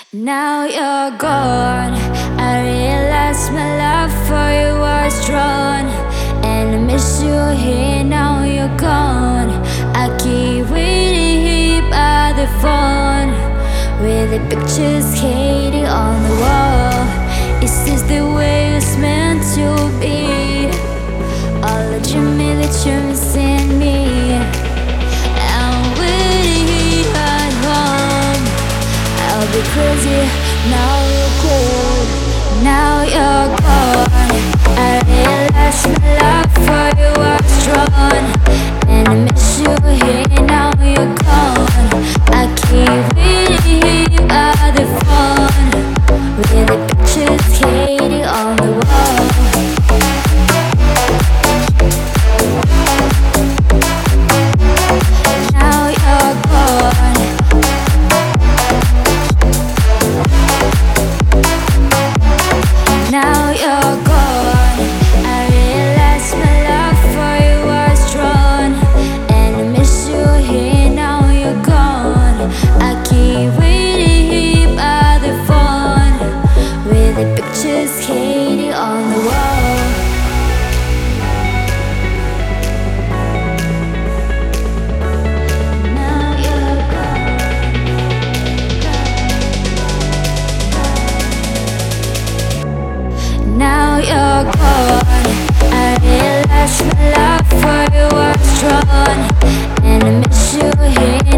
Now you're gone. I realize my love for you was drawn, and I miss you here. Now you're gone. I keep waiting by the phone with the pictures hanging on the wall. Is this the way it's meant to be? All the dreaming that you're missing me. I'm waiting at home. I'll be crazy, now you're cold. Now you're gone. I realize my love for you was strong, and I miss you here. Now you're gone. I keep reading by the phone with the pictures hanging on the wall. Now you're gone. Now you're gone. I realize my love for you was strong, and I miss you here. Now you're gone. I keep waiting by the phone with the pictures hanging on the wall. Now you're gone. Now you're gone. I realize my love for you was strong, and I miss you here.